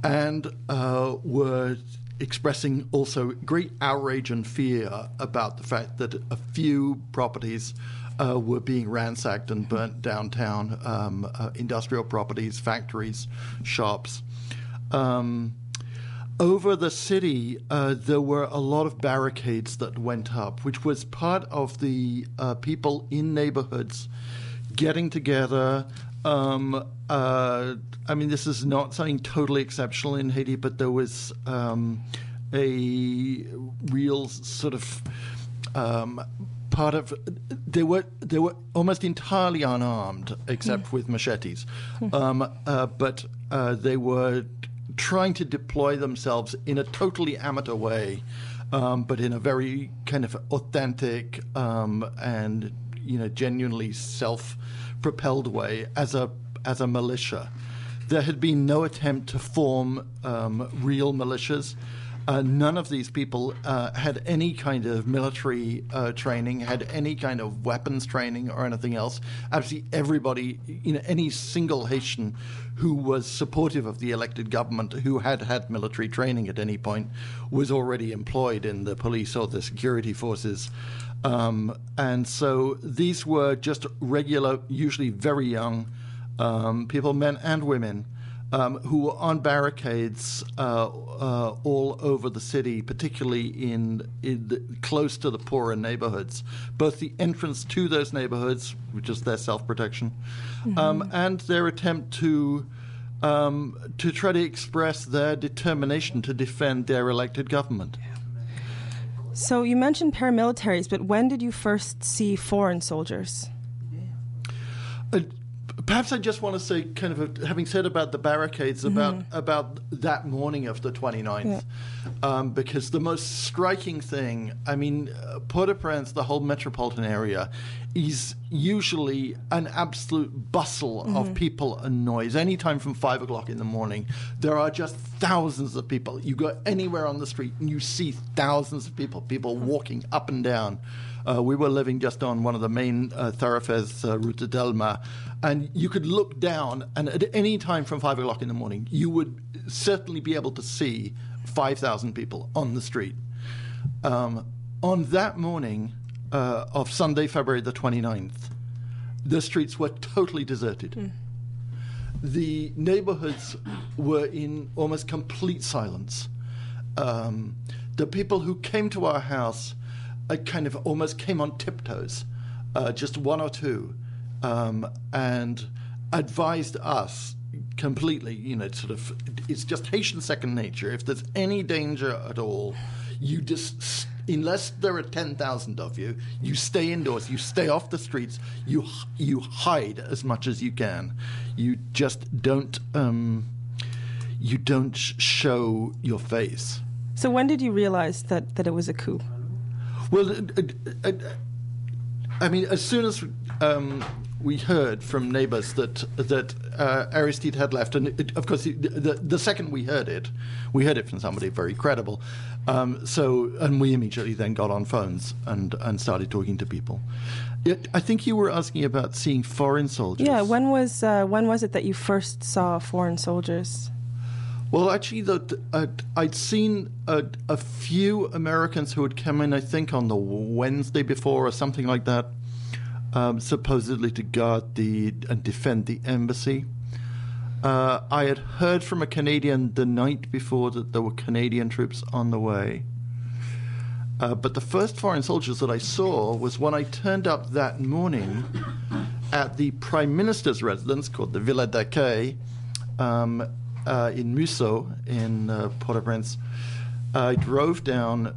and were expressing also great outrage and fear about the fact that a few properties were being ransacked and burnt downtown, industrial properties, factories, shops. Over the city, there were a lot of barricades that went up, which was part of the people in neighborhoods getting together. I mean, this is not something totally exceptional in Haiti, but there was a real sort of part of they were almost entirely unarmed except with machetes, but they were trying to deploy themselves in a totally amateur way, but in a very kind of authentic and genuinely self-propelled way as a militia. There had been no attempt to form real militias. None of these people had any kind of military training, had any kind of weapons training or anything else. Absolutely everybody, any single Haitian who was supportive of the elected government, who had military training at any point, was already employed in the police or the security forces. And so these were just regular, usually very young people, men and women, who were on barricades all over the city, particularly close to the poorer neighborhoods, both the entrance to those neighborhoods, which is their self-protection, and their attempt to try to express their determination to defend their elected government. So you mentioned paramilitaries, but when did you first see foreign soldiers? Perhaps I just want to say, kind of having said about the barricades, about that morning of the 29th, because the most striking thing, I mean, Port-au-Prince, the whole metropolitan area, is usually an absolute bustle of people and noise. Anytime from 5 o'clock in the morning, there are just thousands of people. You go anywhere on the street and you see thousands of people walking up and down. We were living just on one of the main thoroughfares, Route de Delma, and you could look down, and at any time from 5 o'clock in the morning, you would certainly be able to see 5,000 people on the street. On that morning of Sunday, February the 29th, the streets were totally deserted. The neighborhoods were in almost complete silence. The people who came to our house kind of almost came on tiptoes, just one or two, and advised us completely, it's just Haitian second nature. If there's any danger at all, you just, unless there are 10,000 of you, you stay indoors, you stay off the streets, you hide as much as you can. You just don't, show your face. So when did you realize that it was a coup? Well, I mean, as soon as we heard from neighbors that Aristide had left, and of course, the second we heard it from somebody very credible. And we immediately then got on phones and started talking to people. I think you were asking about seeing foreign soldiers. Yeah, when was it that you first saw foreign soldiers? Well, actually, I'd seen a few Americans who had come in, I think, on the Wednesday before or something like that, supposedly to guard and defend the embassy. I had heard from a Canadian the night before that there were Canadian troops on the way. But the first foreign soldiers that I saw was when I turned up that morning at the Prime Minister's residence called the Villa d'Accueil, in Musso, in Port-au-Prince. I drove down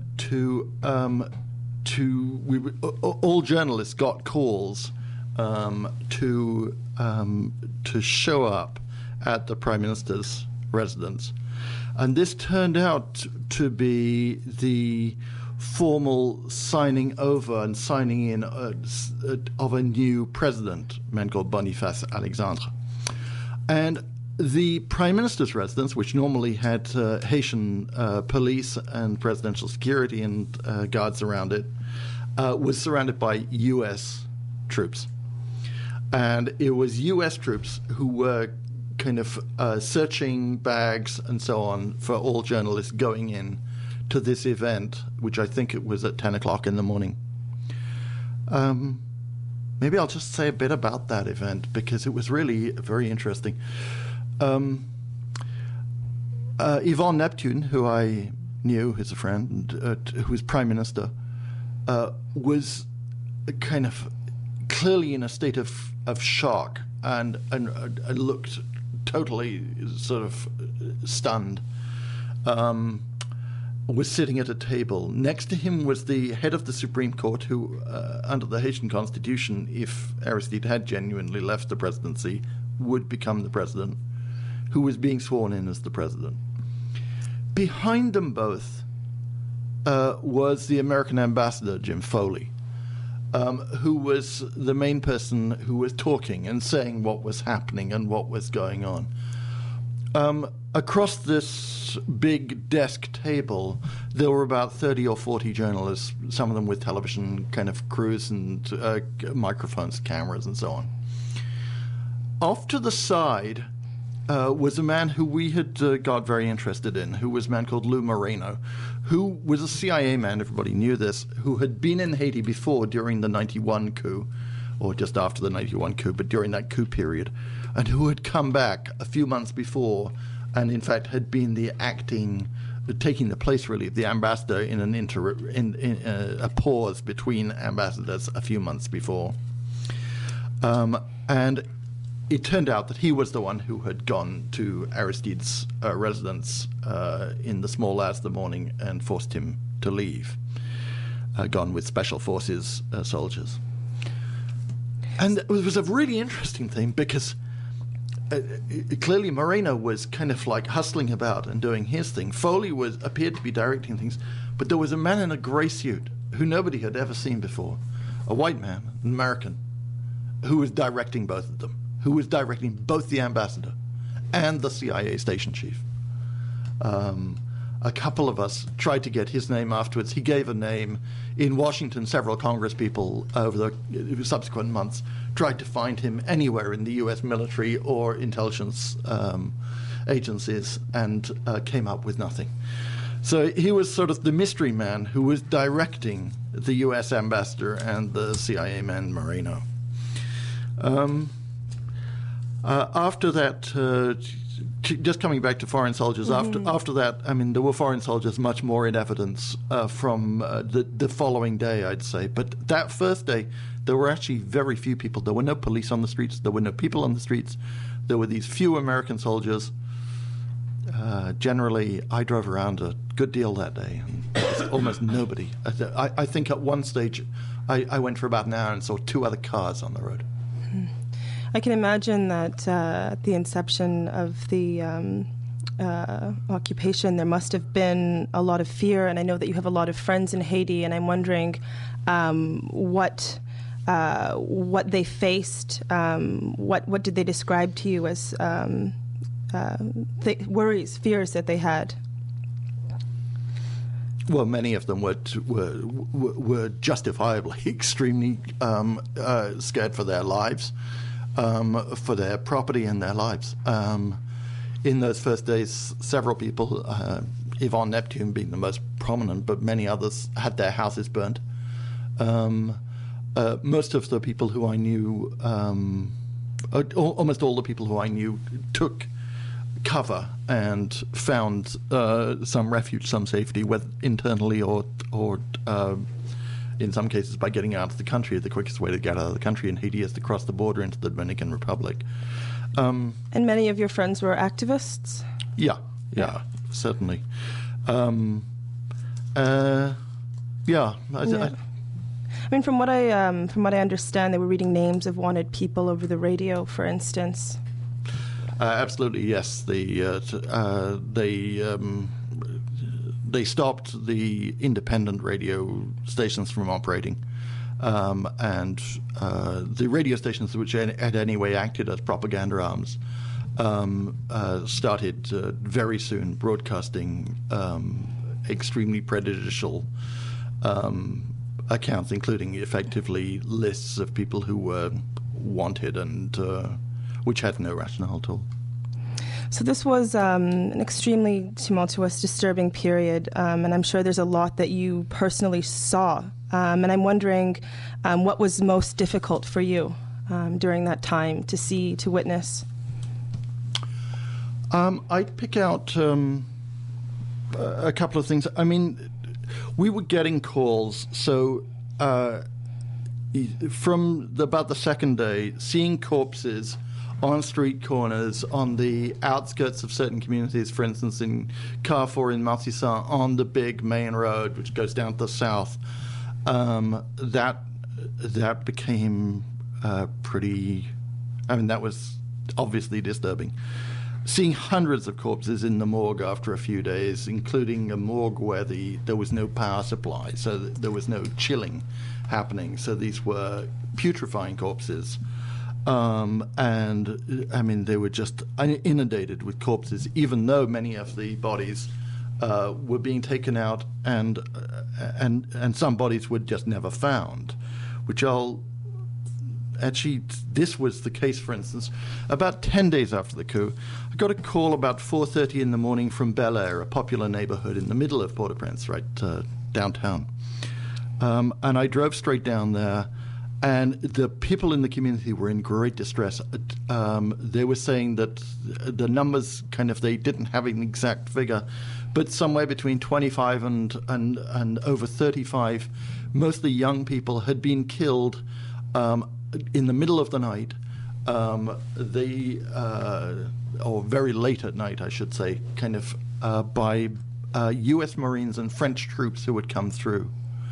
all journalists got calls to show up at the Prime Minister's residence. And this turned out to be the formal signing over and signing in of a new president, a man called Boniface Alexandre. And the Prime Minister's residence, which normally had Haitian police and presidential security and guards around it, was surrounded by U.S. troops. And it was U.S. troops who were kind of searching bags and so on for all journalists going in to this event, which I think it was at 10 o'clock in the morning. Maybe I'll just say a bit about that event because it was really very interesting. Yvonne Neptune, who I knew as a friend, who was Prime Minister, was kind of clearly in a state of shock and looked totally sort of stunned. Was sitting at a table. Next to him was the head of the Supreme Court, who, under the Haitian Constitution, if Aristide had genuinely left the presidency, would become the president, who was being sworn in as the president. Behind them both was the American ambassador, Jim Foley, who was the main person who was talking and saying what was happening and what was going on. Across this big desk table, there were about 30 or 40 journalists, some of them with television kind of crews and microphones, cameras, and so on. Off to the side was a man who we had got very interested in, who was a man called Lou Moreno, who was a CIA man, everybody knew this, who had been in Haiti before during the 91 coup, or just after the 91 coup, but during that coup period, and who had come back a few months before and in fact had been taking the place really of the ambassador in a pause between ambassadors a few months before. And it turned out that he was the one who had gone to Aristide's residence in the small hours of the morning and forced him to leave, gone with special forces soldiers. And it was a really interesting thing because clearly Moreno was kind of like hustling about and doing his thing. Foley appeared to be directing things, but there was a man in a grey suit who nobody had ever seen before, a white man, an American, who was directing both of them, who was directing both the ambassador and the CIA station chief. A couple of us tried to get his name afterwards. He gave a name. In Washington, several Congress people over the subsequent months tried to find him anywhere in the U.S. military or intelligence agencies and came up with nothing. So he was sort of the mystery man who was directing the U.S. ambassador and the CIA man Moreno. After that, just coming back to foreign soldiers, after that, I mean, there were foreign soldiers much more in evidence from the following day, I'd say. But that first day, there were actually very few people. There were no police on the streets. There were no people on the streets. There were these few American soldiers. Generally, I drove around a good deal that day, and there was almost nobody. I think at one stage, I went for about an hour and saw 2 other cars on the road. I can imagine that at the inception of the occupation, there must have been a lot of fear, and I know that you have a lot of friends in Haiti, and I'm wondering what they faced. What did they describe to you as worries, fears that they had? Well, many of them were justifiably extremely scared for their lives. For their property and their lives. In those first days, several people, Yvonne Neptune being the most prominent, but many others had their houses burnt. Most of the people who I knew, almost all the people who I knew, took cover and found some refuge, some safety, whether internally or in some cases by getting out of the country. The quickest way to get out of the country in Haiti is to cross the border into the Dominican Republic. And many of your friends were activists? Yeah, certainly. I mean, from what I understand, they were reading names of wanted people over the radio, for instance. Absolutely, yes. They stopped the independent radio stations from operating, and the radio stations which had anyway acted as propaganda arms started very soon broadcasting extremely prejudicial accounts, including effectively lists of people who were wanted and which had no rationale at all. So this was an extremely tumultuous, disturbing period, and I'm sure there's a lot that you personally saw. And I'm wondering what was most difficult for you during that time to see, to witness? I'd pick out a couple of things. I mean, we were getting calls, so from about the second day, seeing corpses on street corners, on the outskirts of certain communities, for instance, in Carrefour in Marcissan, on the big main road, which goes down to the south, that became pretty... I mean, that was obviously disturbing. Seeing hundreds of corpses in the morgue after a few days, including a morgue where there was no power supply, so there was no chilling happening. So these were putrefying corpses. And, I mean, they were just inundated with corpses, even though many of the bodies were being taken out and some bodies were just never found, which Actually, this was the case, for instance. About 10 days after the coup, I got a call about 4:30 in the morning from Bel Air, a popular neighborhood in the middle of Port-au-Prince, right downtown. And I drove straight down there, and the people in the community were in great distress. They were saying that the numbers they didn't have an exact figure, but somewhere between 25 and over 35, mostly young people, had been killed in the middle of the night, or very late at night, I should say, by U.S. Marines and French troops who had come through.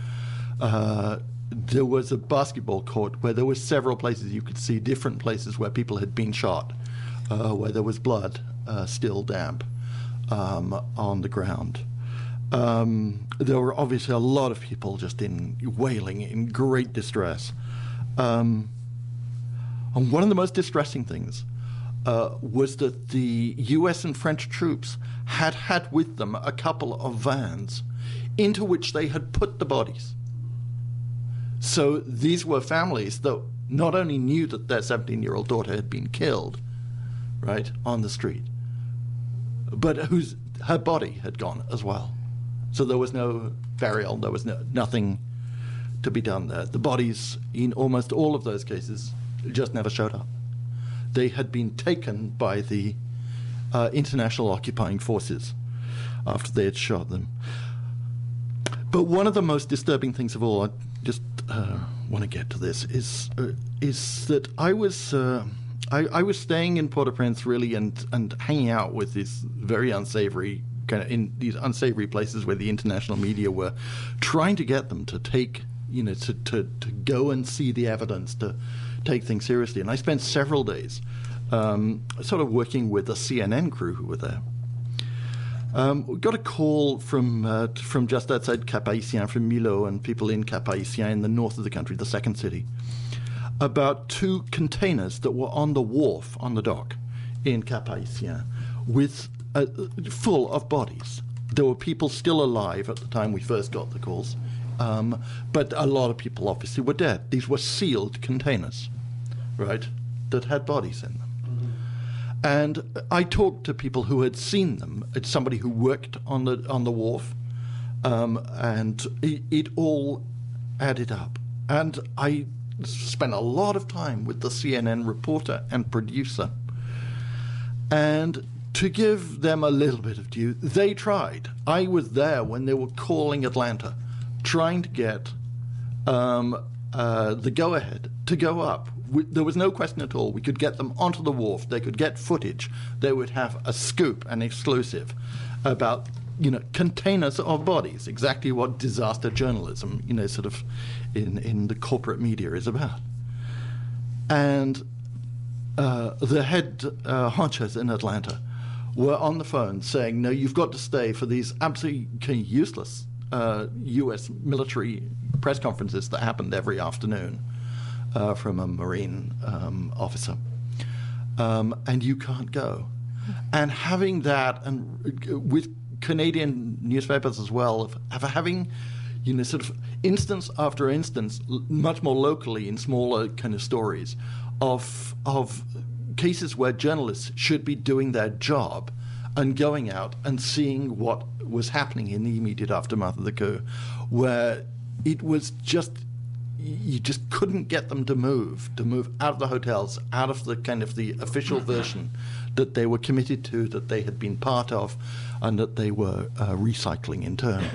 There was a basketball court where there were several places you could see, different places where people had been shot, where there was blood still damp on the ground. There were obviously a lot of people just wailing in great distress. And one of the most distressing things was that the U.S. and French troops had with them a couple of vans into which they had put the bodies. So these were families that not only knew that their 17-year-old daughter had been killed, right, on the street, but her body had gone as well. So there was no burial, there was nothing to be done there. The bodies, in almost all of those cases, just never showed up. They had been taken by the international occupying forces after they had shot them. But one of the most disturbing things of all, I just want to get to this, is that I was staying in Port-au-Prince really and hanging out with these very unsavory in these unsavory places where the international media were trying to get them to take, to go and see the evidence, to take things seriously. And I spent several days sort of working with the CNN crew who were there. We got a call from just outside Cap-Haïtien, from Milo and people in Cap-Haïtien in the north of the country, the second city, about 2 containers that were on the wharf, on the dock in Cap-Haïtien, with full of bodies. There were people still alive at the time we first got the calls, but a lot of people obviously were dead. These were sealed containers, right, that had bodies in them. And I talked to people who had seen them. It's somebody who worked on the wharf, and it all added up. And I spent a lot of time with the CNN reporter and producer. And to give them a little bit of due, they tried. I was there when they were calling Atlanta, trying to get the go-ahead to go up. There was no question at all. We could get them onto the wharf. They could get footage. They would have a scoop, an exclusive, about containers of bodies, exactly what disaster journalism, sort of in the corporate media is about. And the head honchos in Atlanta were on the phone saying, no, you've got to stay for these absolutely useless U.S. military press conferences that happened every afternoon from a Marine officer. And you can't go. And having that, and with Canadian newspapers as well, of having, sort of instance after instance, much more locally in smaller kind of stories, of cases where journalists should be doing their job and going out and seeing what was happening in the immediate aftermath of the coup, where it was just, you just couldn't get them to move out of the hotels, out of the kind of the official version that they were committed to, that they had been part of, and that they were recycling in turn.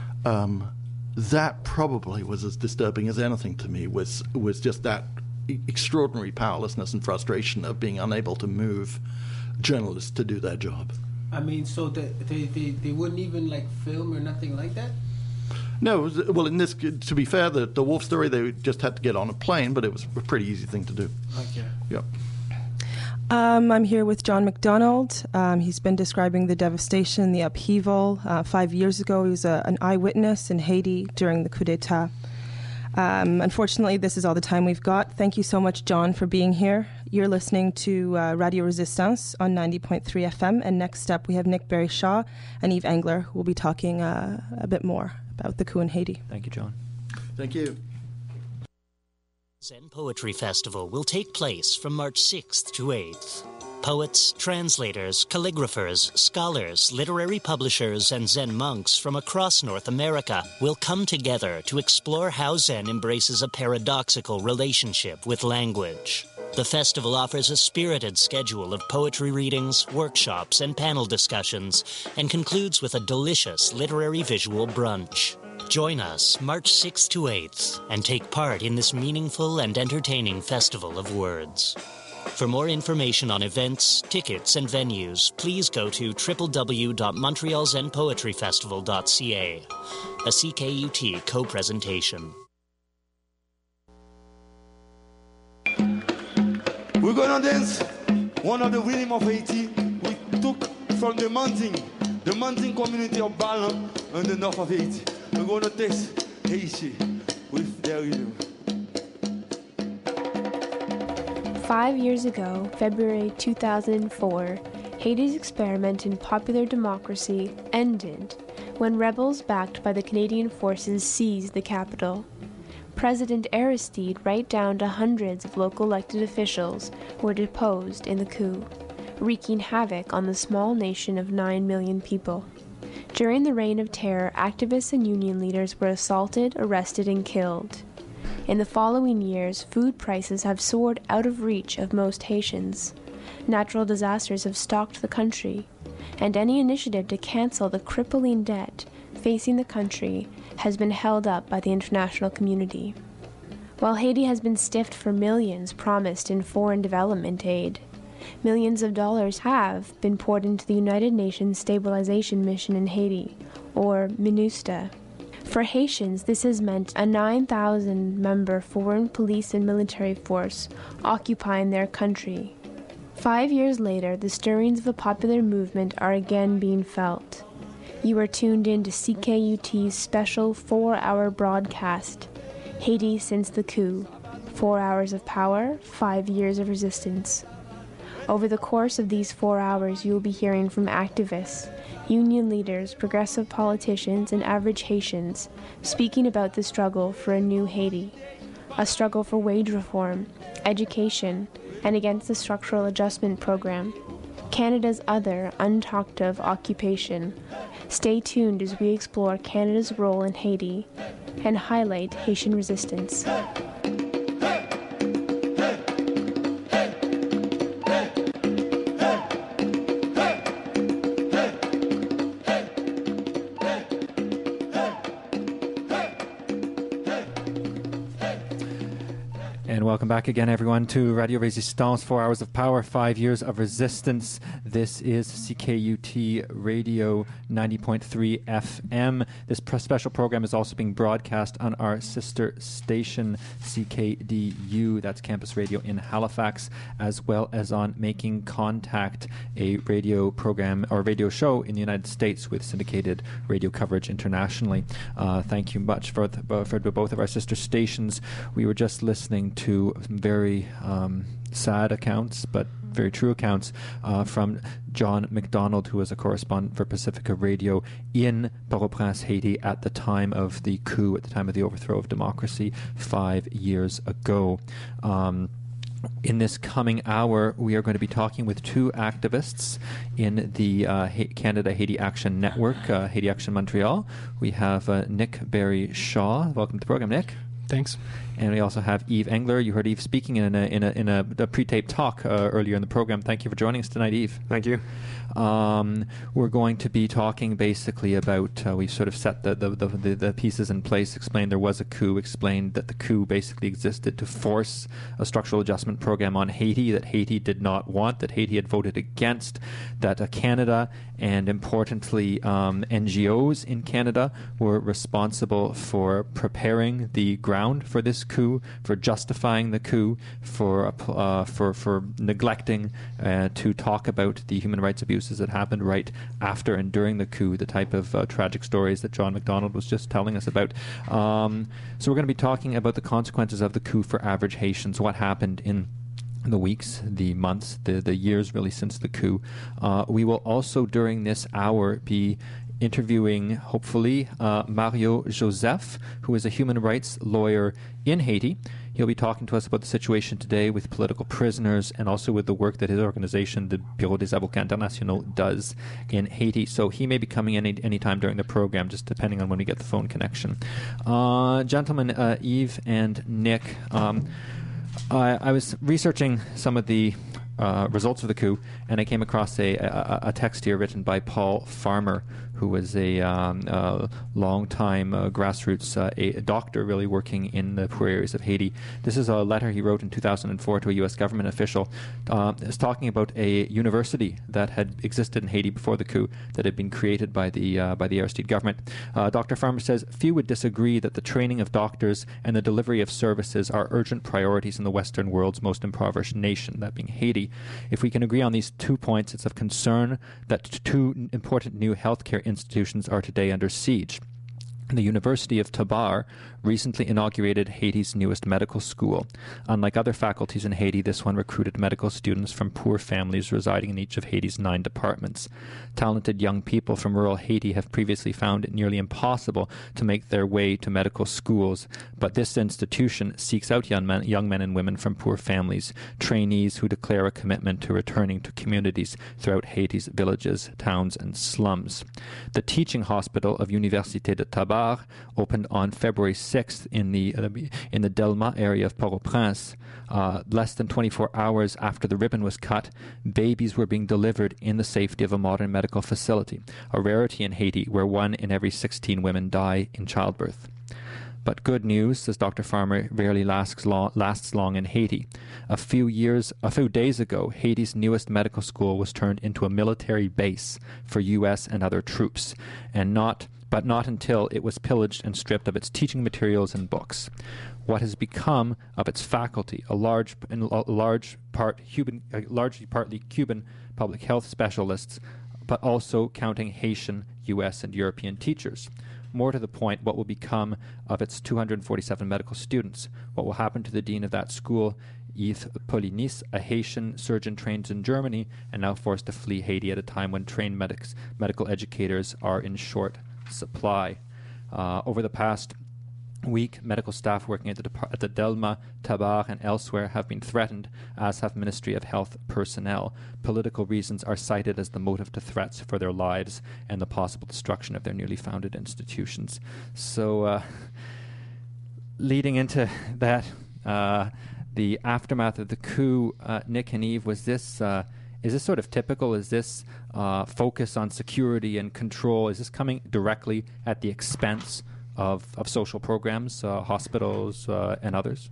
That probably was as disturbing as anything to me, was just that extraordinary powerlessness and frustration of being unable to move journalists to do their job. I mean, so they wouldn't even like film or nothing like that? No, well, in this, to be fair, the Wolf story, they just had to get on a plane, but it was a pretty easy thing to do. Okay. Yep. I'm here with John McDonald. He's been describing the devastation, the upheaval. 5 years ago, he was an eyewitness in Haiti during the coup d'etat. Unfortunately, this is all the time we've got. Thank you so much, John, for being here. You're listening to Radio Resistance on 90.3 FM, and next up we have Nick Berry-Shaw and Yves Engler, who will be talking a bit more about the coup in Haiti. Thank you, John. Thank you. Zen Poetry Festival will take place from March 6th to 8th. Poets, translators, calligraphers, scholars, literary publishers, and Zen monks from across North America will come together to explore how Zen embraces a paradoxical relationship with language. The festival offers a spirited schedule of poetry readings, workshops, and panel discussions, and concludes with a delicious literary visual brunch. Join us March 6th to 8th and take part in this meaningful and entertaining festival of words. For more information on events, tickets, and venues, please go to www.montrealzenpoetryfestival.ca, a CKUT co-presentation. We're gonna dance one of the rhythm of Haiti we took from the Manding community of Balan in the north of Haiti. We're gonna taste Haiti with their rhythm. 5 years ago, February 2004, Haiti's experiment in popular democracy ended when rebels backed by the Canadian forces seized the capital. President Aristide, right down to hundreds of local elected officials, were deposed in the coup, wreaking havoc on the small nation of 9 million people. During the Reign of Terror, activists and union leaders were assaulted, arrested, and killed. In the following years, food prices have soared out of reach of most Haitians. Natural disasters have stalked the country, and any initiative to cancel the crippling debt facing the country has been held up by the international community. While Haiti has been stiffed for millions promised in foreign development aid, millions of dollars have been poured into the United Nations Stabilization Mission in Haiti, or MINUSTA. For Haitians, this has meant a 9,000-member foreign police and military force occupying their country. 5 years later, the stirrings of a popular movement are again being felt. You are tuned in to CKUT's special 4-hour broadcast, Haiti Since the Coup, 4 hours of power, 5 years of resistance. Over the course of these 4 hours, you will be hearing from activists, union leaders, progressive politicians, and average Haitians speaking about the struggle for a new Haiti, a struggle for wage reform, education, and against the Structural Adjustment Program, Canada's other untalked of occupation. Stay tuned as we explore Canada's role in Haiti and highlight Haitian resistance. And welcome back again, everyone, to Radio Resistance, 4 hours of power, 5 years of resistance. This is CKUT Radio 90.3 FM. This special program is also being broadcast on our sister station, CKDU, that's Campus Radio in Halifax, as well as on Making Contact, a radio program or radio show in the United States with syndicated radio coverage internationally. Thank you much for both of our sister stations. We were just listening to some very sad accounts, but very true accounts from John McDonald, who was a correspondent for Pacifica Radio in Port-au-Prince, Haiti, at the time of the coup, at the time of the overthrow of democracy 5 years ago. In this coming hour, we are going to be talking with two activists in the Canada Haiti Action Network, Haiti Action Montreal. We have Nick Barry Shaw. Welcome to the program, Nick. Thanks. And we also have Eve Engler. You heard Eve speaking in a pre-taped talk earlier in the program. Thank you for joining us tonight, Eve. Thank you. We're going to be talking basically about, we've sort of set the pieces in place, explained there was a coup, explained that the coup basically existed to force a structural adjustment program on Haiti that Haiti did not want, that Haiti had voted against, that Canada and importantly NGOs in Canada were responsible for preparing the ground for this coup, for justifying the coup, for neglecting to talk about the human rights abuses that happened right after and during the coup, the type of tragic stories that John MacDonald was just telling us about. So we're going to be talking about the consequences of the coup for average Haitians, what happened in the weeks, the months, the years really since the coup. We will also during this hour be interviewing, hopefully, Mario Joseph, who is a human rights lawyer in Haiti. He'll be talking to us about the situation today with political prisoners and also with the work that his organization, the Bureau des Avocats Internationaux, does in Haiti. So he may be coming in any time during the program, just depending on when we get the phone connection. Gentlemen, Eve and Nick, I was researching some of the results of the coup, and I came across a text here written by Paul Farmer, who was a long-time grassroots a doctor really working in the poor areas of Haiti. This is a letter he wrote in 2004 to a U.S. government official. It's talking about a university that had existed in Haiti before the coup that had been created by the Aristide government. Dr. Farmer says, few would disagree that the training of doctors and the delivery of services are urgent priorities in the Western world's most impoverished nation, that being Haiti. If we can agree on these 2 points, it's of concern that two important new healthcare institutions are today under siege. The University of Tabar recently inaugurated Haiti's newest medical school. Unlike other faculties in Haiti, this one recruited medical students from poor families residing in each of Haiti's 9 departments. Talented young people from rural Haiti have previously found it nearly impossible to make their way to medical schools, but this institution seeks out young men and women from poor families, trainees who declare a commitment to returning to communities throughout Haiti's villages, towns, and slums. The teaching hospital of Université de Tabar opened on February 6th in the Delma area of Port-au-Prince. Less than 24 hours after the ribbon was cut, babies were being delivered in the safety of a modern medical facility, a rarity in Haiti where 1 in every 16 women die in childbirth. But good news, says Dr. Farmer, rarely lasts long in Haiti. A few days ago, Haiti's newest medical school was turned into a military base for U.S. and other troops, but not until it was pillaged and stripped of its teaching materials and books. What has become of its faculty, largely partly Cuban public health specialists, but also counting Haitian, U.S., and European teachers? More to the point, what will become of its 247 medical students? What will happen to the dean of that school, Yves Polinis, a Haitian surgeon trained in Germany and now forced to flee Haiti at a time when trained medical educators are in short supply? Over the past week, medical staff working at the Delma, Tabar, and elsewhere have been threatened, as have Ministry of Health personnel. Political reasons are cited as the motive to threats for their lives and the possible destruction of their newly founded institutions. So, leading into that, the aftermath of the coup, Nick and Eve, is this sort of typical? Is this focus on security and control? Is this coming directly at the expense of social programs, hospitals, and others?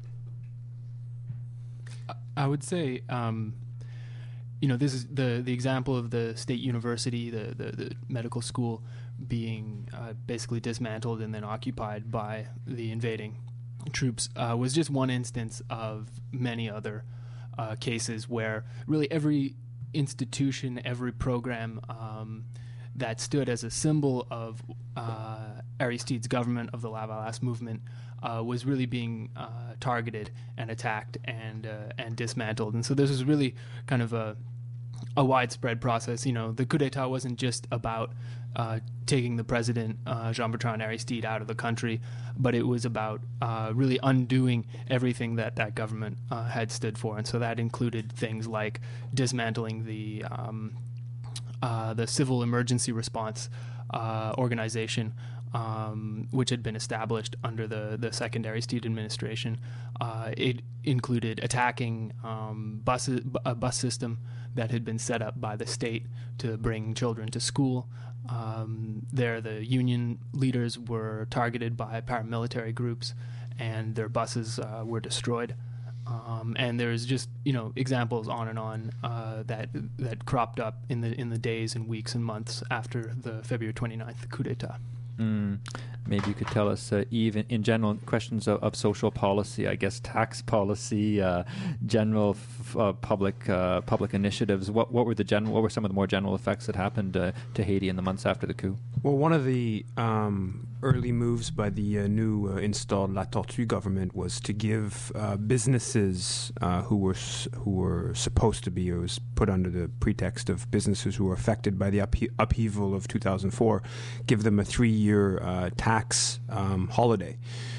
I would say, this is the example of the state university, the medical school being basically dismantled and then occupied by the invading troops was just one instance of many other cases where really every institution, every program that stood as a symbol of Aristide's government, of the Lavalas movement, was really being targeted and attacked and dismantled. And so this was really kind of a widespread process. The coup d'état wasn't just about taking the president, Jean-Bertrand Aristide, out of the country, but it was about really undoing everything that government had stood for. And so that included things like dismantling the Civil Emergency Response organization, which had been established under the second Aristide administration. It included attacking a bus system that had been set up by the state to bring children to school. The union leaders were targeted by paramilitary groups, and their buses were destroyed. And there's just examples on and on that cropped up in the days and weeks and months after the February 29th coup d'état. Maybe you could tell us, even in general, questions of social policy, I guess tax policy, general public initiatives. What were some of the more general effects that happened to Haiti in the months after the coup? Well, one of the early moves by the new installed La Tortue government was to give businesses who were supposed to be, or was put under the pretext of businesses who were affected by the upheaval of 2004, give them a 3-year tax holiday.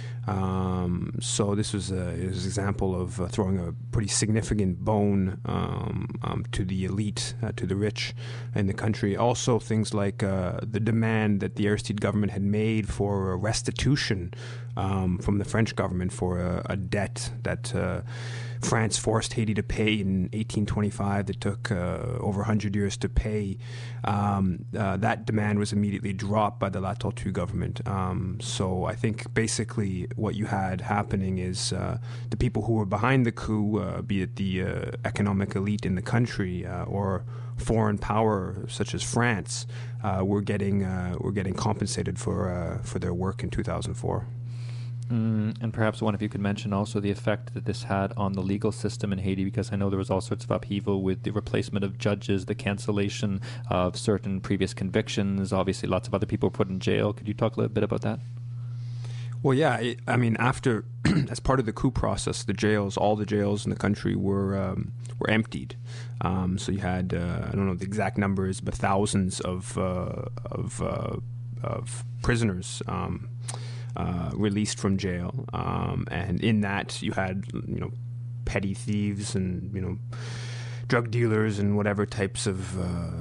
So this was an example of throwing a pretty significant bone to the elite, to the rich in the country. Also, things like the demand that the Aristide government had made for restitution from the French government for a debt that France forced Haiti to pay in 1825 that took over 100 years to pay. That demand was immediately dropped by the La Tortue government. So I think basically what you had happening is the people who were behind the coup, be it the economic elite in the country or foreign power such as France, were getting compensated for their work in 2004. And perhaps one of you could mention also the effect that this had on the legal system in Haiti, because I know there was all sorts of upheaval with the replacement of judges, the cancellation of certain previous convictions. Obviously, lots of other people were put in jail. Could you talk a little bit about that? Well, yeah. I mean, after, as part of the coup process, all the jails in the country were emptied. So you had, I don't know the exact numbers, but thousands of prisoners released from jail, and in that you had petty thieves and drug dealers and whatever types of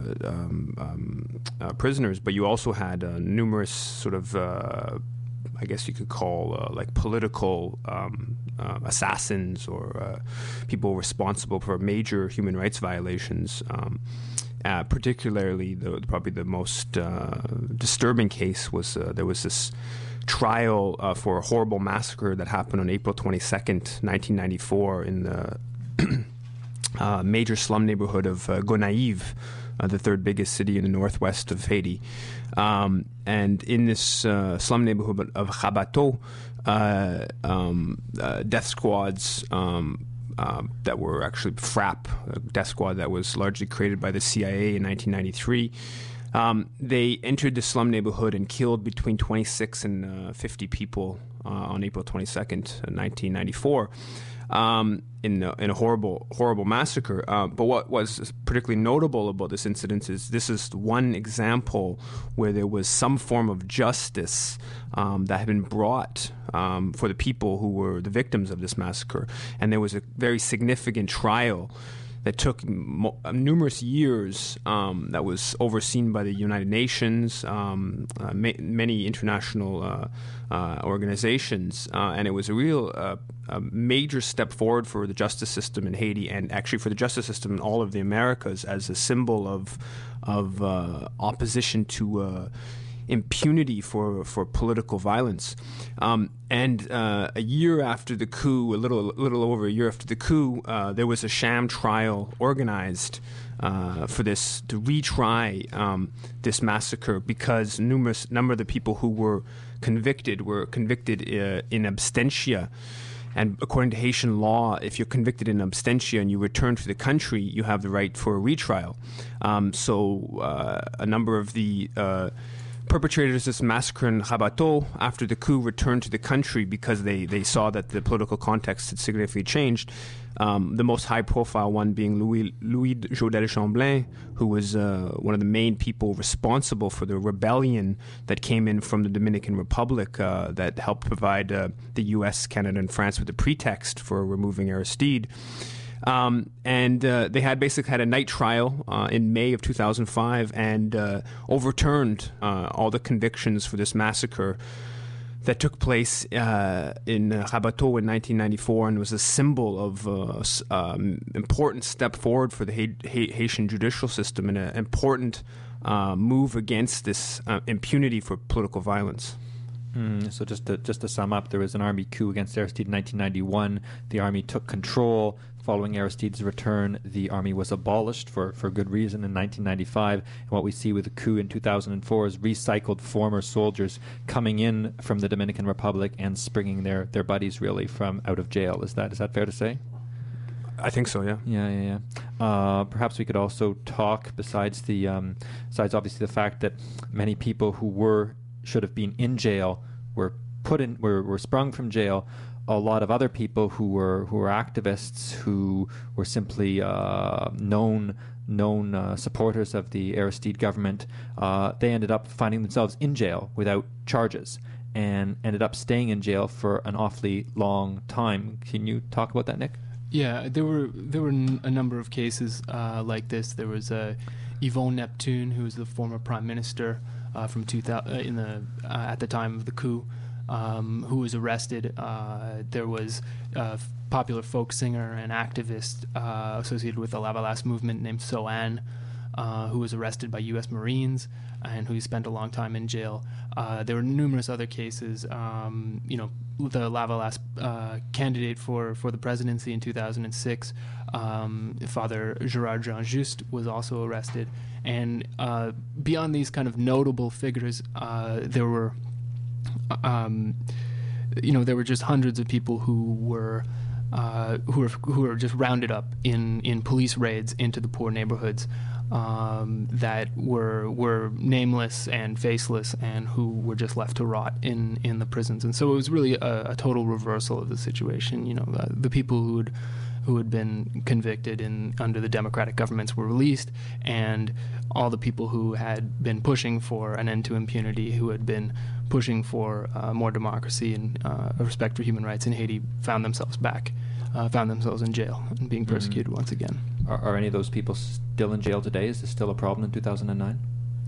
prisoners, but you also had numerous sort of I guess you could call like political assassins or people responsible for major human rights violations. Particularly, probably the most disturbing case was there was this trial for a horrible massacre that happened on April 22nd, 1994 in the major slum neighborhood of Gonaïves, the third biggest city in the northwest of Haiti. And in this slum neighborhood of Rabato, death squads that were actually FRAP, a death squad that was largely created by the CIA in 1993. They entered the slum neighborhood and killed between 26 and 50 people on April 22nd, 1994, in a horrible massacre. But what was particularly notable about this incident is this is one example where there was some form of justice that had been brought for the people who were the victims of this massacre. And there was a very significant trial that took numerous years, that was overseen by the United Nations, many international organizations, and it was a real a major step forward for the justice system in Haiti, and actually for the justice system in all of the Americas, as a symbol of opposition to impunity for political violence. And a year after the coup, a little over a year after the coup, there was a sham trial organized for this, to retry this massacre, because number of the people who were convicted in absentia. And according to Haitian law, if you're convicted in absentia and you return to the country, you have the right for a retrial. So a number of the perpetrators of this massacre in Rabato after the coup returned to the country because they saw that the political context had significantly changed. The most high-profile one being Louis Jodel Chamblin, who was one of the main people responsible for the rebellion that came in from the Dominican Republic that helped provide the U.S., Canada, and France with a pretext for removing Aristide. And they had basically had a night trial in May of 2005 and overturned all the convictions for this massacre that took place in Rabato in 1994 and was a symbol of important step forward for the Haitian judicial system and an important move against this impunity for political violence. So just to sum up, there was an army coup against Aristide in 1991. The army took control. Following Aristide's return, the army was abolished for good reason in 1995. And what we see with the coup in 2004 is recycled former soldiers coming in from the Dominican Republic and springing their buddies really from out of jail. Is that fair to say? I think so, yeah. Yeah. Perhaps we could also talk, besides obviously the fact that many people who should have been in jail were sprung from jail. A lot of other people who were activists, who were simply known supporters of the Aristide government, they ended up finding themselves in jail without charges and ended up staying in jail for an awfully long time. Can you talk about that, Nick? Yeah, there were a number of cases like this. There was Yvon Neptune, who was the former prime minister from 2000 at the time of the coup. Who was arrested. There was a popular folk singer and activist associated with the Lavalas movement named Soane, who was arrested by U.S. Marines and who spent a long time in jail. There were numerous other cases. The Lavalas candidate for the presidency in 2006, Father Gerard Jean Juste, was also arrested. And beyond these kind of notable figures, there were just hundreds of people who were just rounded up in police raids into the poor neighborhoods that were nameless and faceless and who were just left to rot in the prisons. And so it was really a total reversal of the situation. The people who had been convicted under the democratic governments were released, and all the people who had been pushing for an end to impunity, who had been pushing for more democracy and respect for human rights in Haiti, found themselves in jail and being persecuted once again. Are any of those people still in jail today? Is this still a problem in 2009?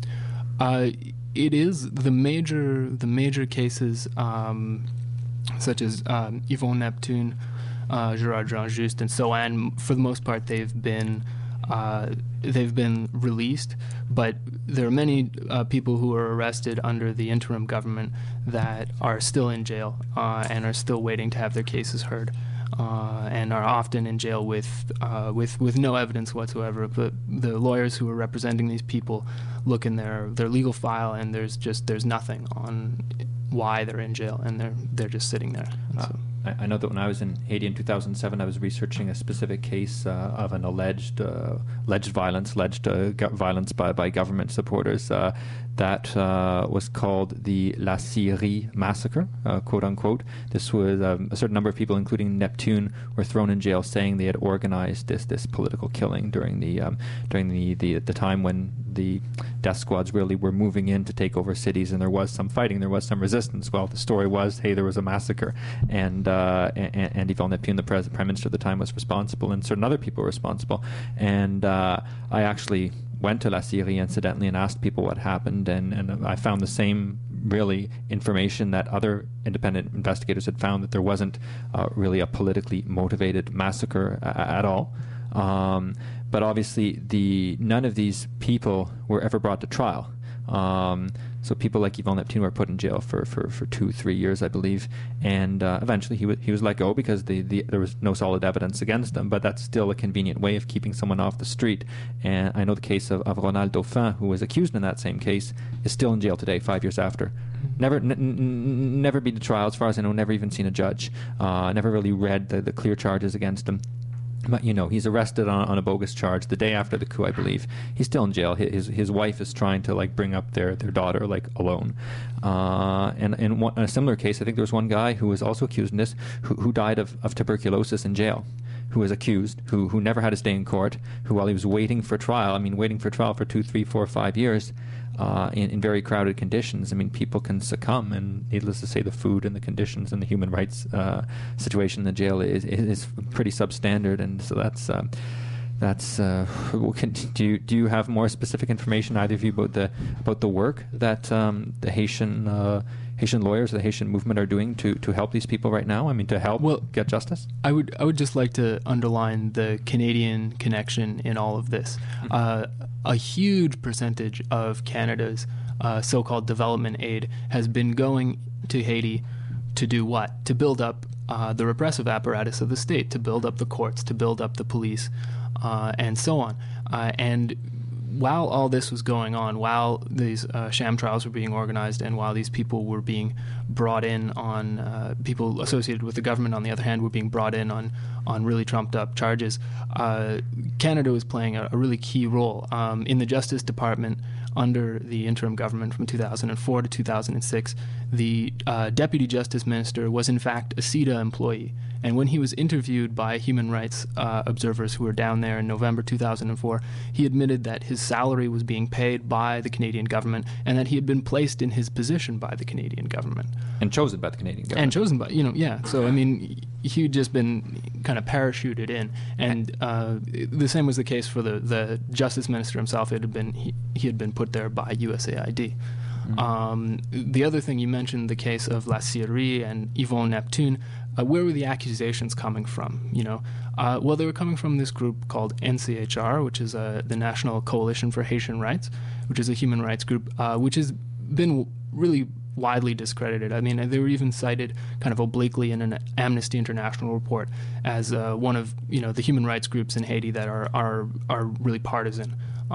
It is. The major cases, such as Yvon Neptune, Gerard Jean Juste, and Soane, for the most part, they've been released, but there are many people who are arrested under the interim government that are still in jail and are still waiting to have their cases heard, and are often in jail with no evidence whatsoever. But the lawyers who are representing these people look in their legal file, and there's nothing on why they're in jail, and they're just sitting there. I know that when I was in Haiti in 2007, I was researching a specific case of an alleged violence by government supporters that was called the La Syrie massacre, quote unquote. This was a certain number of people, including Neptune, were thrown in jail, saying they had organized this political killing during the time when the death squads really were moving in to take over cities, and there was some fighting, there was some resistance. Well, the story was, hey, there was a massacre, and Yvon Neptune, the prime minister at the time, was responsible, and certain other people were responsible. And I actually went to La Syrie, incidentally, and asked people what happened, and I found the same really information that other independent investigators had found, that there wasn't really a politically motivated massacre at all. But obviously, none of these people were ever brought to trial. So people like Yvon Neptune were put in jail for 2-3 years, I believe, and eventually he was let go because there was no solid evidence against him. But that's still a convenient way of keeping someone off the street. And I know the case of Ronald Dauphin, who was accused in that same case, is still in jail today, 5 years after. Never been to trial, as far as I know. Never even seen a judge. Never really read the clear charges against him. But, he's arrested on a bogus charge the day after the coup, I believe. He's still in jail. His wife is trying to, bring up their daughter, alone. And in a similar case, I think there was one guy who was also accused in this, who died of tuberculosis in jail, who was accused, who never had his day in court, who, while he was waiting for trial for 2, 3, 4, 5 years, in very crowded conditions. I mean, people can succumb, and needless to say, the food and the conditions and the human rights situation in the jail is pretty substandard, and so that's. Do you have more specific information, either of you, about the work that the Haitian lawyers, the Haitian movement are doing to help these people right now? I mean, to help get justice? I would just like to underline the Canadian connection in all of this. A huge percentage of Canada's so-called development aid has been going to Haiti to do what? To build up the repressive apparatus of the state, to build up the courts, to build up the police, and so on. And while all this was going on, while these sham trials were being organized, and while these people were being brought in on, people associated with the government, on the other hand, were being brought in on really trumped-up charges, Canada was playing a really key role. In the Justice Department, under the interim government from 2004 to 2006, the Deputy Justice Minister was in fact a CEDA employee. And when he was interviewed by human rights observers who were down there in November 2004, he admitted that his salary was being paid by the Canadian government, and that he had been placed in his position by the Canadian government. And chosen by the Canadian government. And chosen by, yeah. So, I mean, he'd just been kind of parachuted in. And the same was the case for the Justice Minister himself. He had been put there by USAID. Mm-hmm. The other thing you mentioned, the case of La Sillery and Yvon Neptune, where were the accusations coming from? Well, they were coming from this group called NCHR, which is the National Coalition for Haitian Rights, which is a human rights group, which has been really widely discredited. I mean, they were even cited kind of obliquely in an Amnesty International report as one of the human rights groups in Haiti that are really partisan.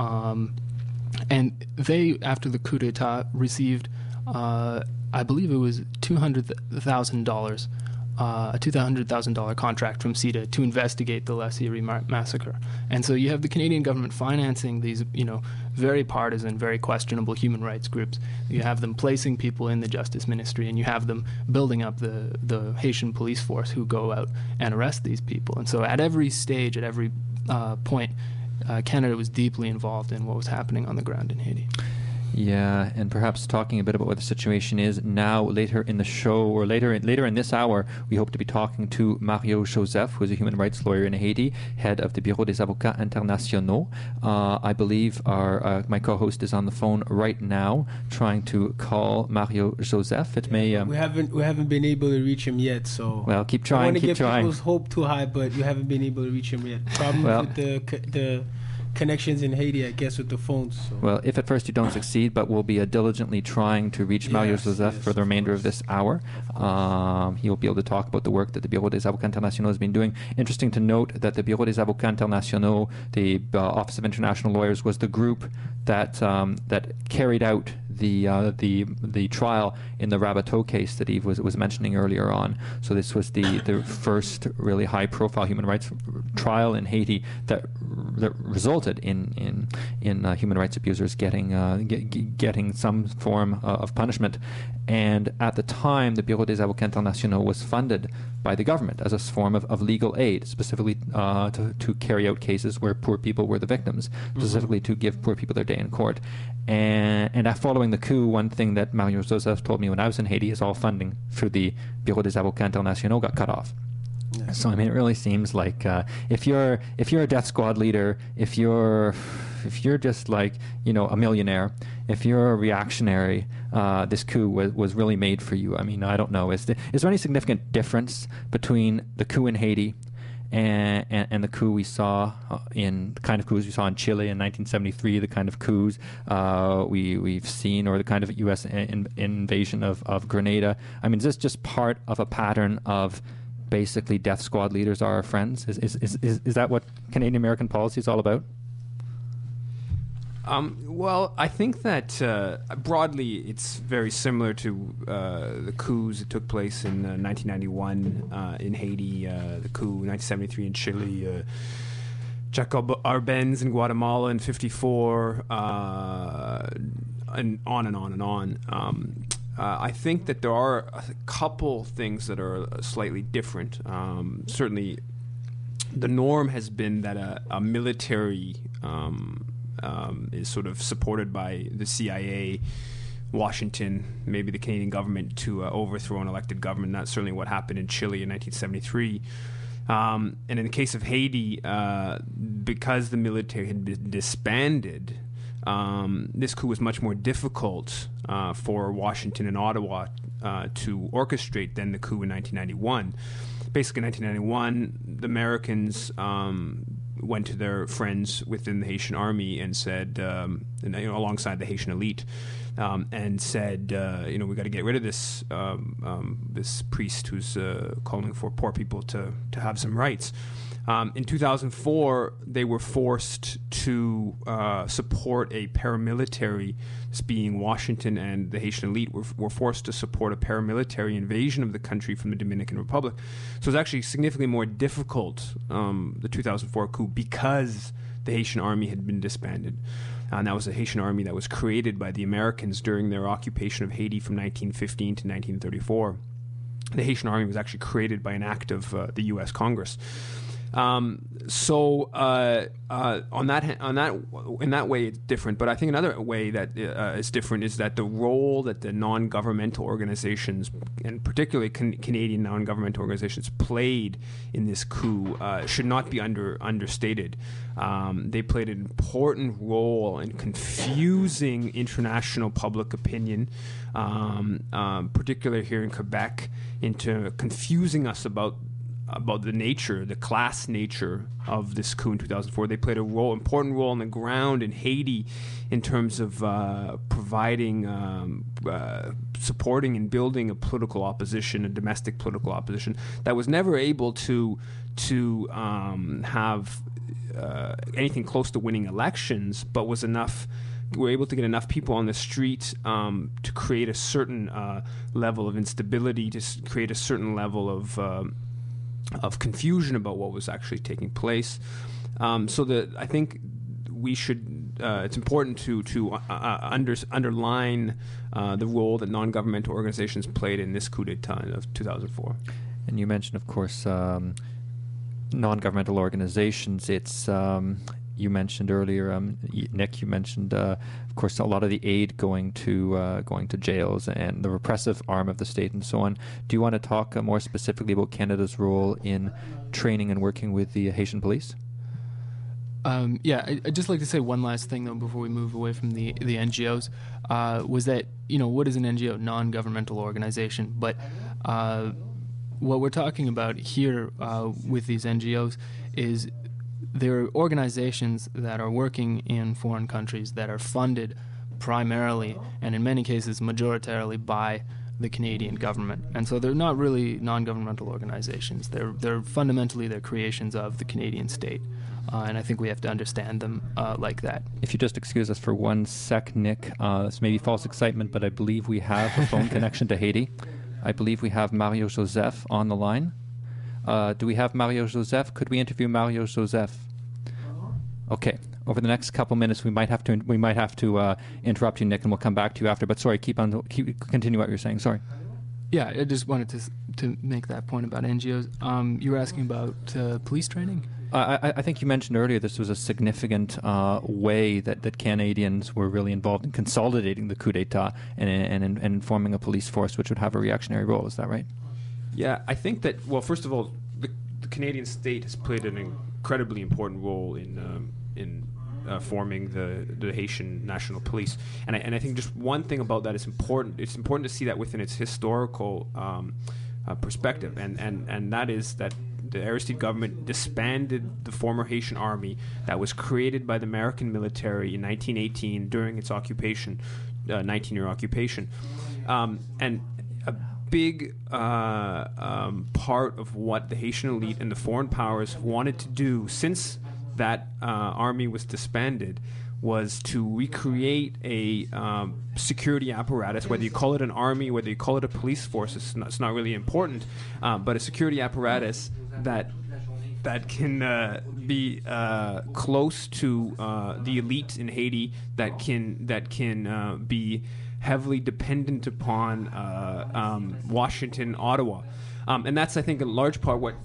And they, after the coup d'etat, received, I believe it was $200,000. A $200,000 contract from CEDA to investigate the La Sillery massacre. And so you have the Canadian government financing these, very partisan, very questionable human rights groups. You have them placing people in the Justice Ministry, and you have them building up the Haitian police force who go out and arrest these people. And so at every stage, at every point, Canada was deeply involved in what was happening on the ground in Haiti. Yeah, and perhaps talking a bit about what the situation is now, later in the show, or later in this hour, we hope to be talking to Mario Joseph, who is a human rights lawyer in Haiti, head of the Bureau des Avocats Internationaux. I believe my co-host is on the phone right now, trying to call Mario Joseph. It may we haven't been able to reach him yet, so well, keep trying. I want to keep get trying. people's hope too high, but you haven't been able to reach him yet. Problems with the connections in Haiti, I guess, with the phones. So. Well, if at first you don't succeed, but we'll be diligently trying to reach Mario Joseph for the remainder of this hour. He will be able to talk about the work that the Bureau des Avocats Internationaux has been doing. Interesting to note that the Bureau des Avocats Internationaux, the Office of International Lawyers, was the group that carried out the trial in the Rabateau case that Yves was mentioning earlier on. So this was the first really high-profile human rights trial in Haiti that resulted in human rights abusers getting some form of punishment. And at the time, the Bureau des Avocats Internationaux was funded by the government as a form of legal aid, specifically to carry out cases where poor people were the victims, specifically to give poor people their day in court. And following the coup, one thing that Mario Joseph told me when I was in Haiti is all funding through the Bureau des Avocats Internationaux got cut off. So I mean, it really seems like if you're a death squad leader, if you're just like a millionaire, if you're a reactionary, this coup was really made for you. I mean, I don't know. Is there any significant difference between the coup in Haiti and the coup we saw in the kind of coups we saw in Chile in 1973, the kind of coups we've seen, or the kind of U.S. invasion of Grenada? I mean, is this just part of a pattern of basically death squad leaders are our friends? Is that what Canadian American policy is all about? Well, I think that broadly it's very similar to the coups that took place in 1991 in Haiti, the coup 1973 in Chile, Jacob Arbenz in Guatemala in 1954, and on and on and on. I think that there are a couple things that are slightly different. Certainly, the norm has been that a military is sort of supported by the CIA, Washington, maybe the Canadian government to overthrow an elected government. That's certainly what happened in Chile in 1973. And in the case of Haiti, because the military had been disbanded, this coup was much more difficult for Washington and Ottawa to orchestrate than the coup in 1991. Basically, in 1991, the Americans went to their friends within the Haitian army and said, alongside the Haitian elite, and said, we got to get rid of this this priest who's calling for poor people to have some rights. In 2004, they were forced to support a paramilitary, this being Washington and the Haitian elite were forced to support a paramilitary invasion of the country from the Dominican Republic. So it was actually significantly more difficult, the 2004 coup, because the Haitian army had been disbanded. And that was a Haitian army that was created by the Americans during their occupation of Haiti from 1915 to 1934. The Haitian army was actually created by an act of the U.S. Congress. So in that way, it's different. But I think another way that is different is that the role that the non-governmental organizations, and particularly Canadian non-governmental organizations, played in this coup should not be understated. They played an important role in confusing international public opinion, particularly here in Quebec, into confusing us about the nature, the class nature of this coup in 2004. They played important role on the ground in Haiti in terms of providing, supporting and building a political opposition, a domestic political opposition that was never able to have anything close to winning elections, but was enough. Were able to get enough people on the street to create a certain level of instability, to create a certain level of confusion about what was actually taking place. I think we should. It's important to underline the role that non-governmental organizations played in this coup d'état of 2004. And you mentioned, of course, non-governmental organizations. It's you mentioned earlier, Nick. You mentioned, of course, a lot of the aid going to jails and the repressive arm of the state and so on. Do you want to talk more specifically about Canada's role in training and working with the Haitian police? I'd just like to say one last thing though before we move away from the NGOs. Was that what is an NGO? Non-governmental organization, but what we're talking about here with these NGOs is there are organizations that are working in foreign countries that are funded primarily and in many cases majoritarily by the Canadian government. And so they're not really non-governmental organizations. They're fundamentally they're creations of the Canadian state. And I think we have to understand them like that. If you just excuse us for 1 sec, Nick, this may be false excitement, but I believe we have a phone connection to Haiti. I believe we have Mario Joseph on the line. Do we have Mario Joseph? Could we interview Mario Joseph? Okay. Over the next couple minutes, we might have to interrupt you, Nick, and we'll come back to you after. But sorry, continue what you're saying. Sorry. Yeah, I just wanted to make that point about NGOs. You were asking about police training. I think you mentioned earlier this was a significant way that Canadians were really involved in consolidating the coup d'état and forming a police force which would have a reactionary role. Is that right? Yeah, I think that. Well, first of all, the Canadian state has played an incredibly important role in forming the Haitian National Police, and I think just one thing about that is important. It's important to see that within its historical perspective, and that is that the Aristide government disbanded the former Haitian army that was created by the American military in 1918 during its occupation, 19-year occupation, and a big part of what the Haitian elite and the foreign powers wanted to do since that army was disbanded was to recreate a security apparatus, whether you call it an army, whether you call it a police force, it's not really important, but a security apparatus that can be close to the elite in Haiti, that can be heavily dependent upon Washington, Ottawa, and that's, I think, in large part what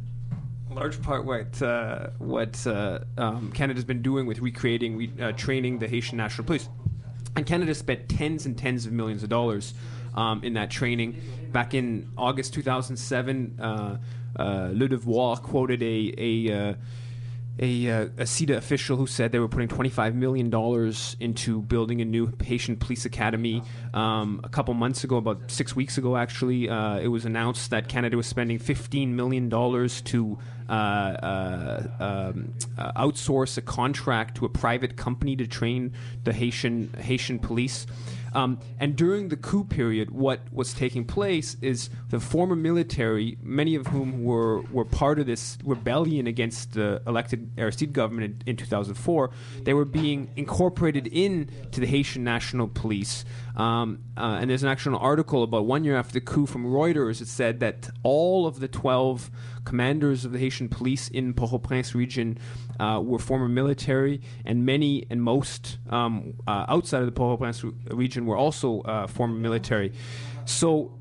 Canada's been doing with recreating, training the Haitian National Police. And Canada spent tens and tens of millions of dollars in that training. Back in August 2007, Le Devoir quoted a CEDA official who said they were putting $25 million into building a new Haitian police academy. A couple months ago, about 6 weeks ago actually, it was announced that Canada was spending $15 million to outsource a contract to a private company to train the Haitian police. And during the coup period, what was taking place is the former military, many of whom were part of this rebellion against the elected Aristide government in 2004, they were being incorporated into the Haitian National Police. And there's an actual article about 1 year after the coup from Reuters. It said that all of the 12 commanders of the Haitian police in Port-au-Prince region were former military, and many and most outside of the Port-au-Prince region were also former military. So